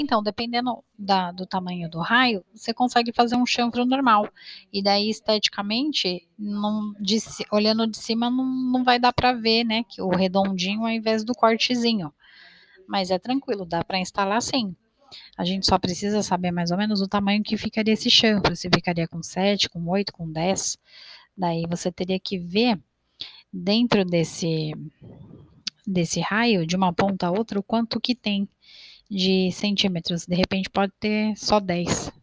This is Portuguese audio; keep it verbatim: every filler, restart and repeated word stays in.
Então, dependendo da do tamanho do raio, você consegue fazer um chanfro normal, e daí esteticamente, não de ci olhando de cima não não vai dar pra ver, né, que o redondinho ao invés do cortezinho. Mas é tranquilo, dá pra instalar sim. A gente só precisa saber mais ou menos o tamanho que ficaria esse chanfro, se ficaria com sete, com oito, com dez, daí você teria que ver dentro desse desse raio, de uma ponta a outra, o quanto que tem de centímetros, de repente pode ter só dez.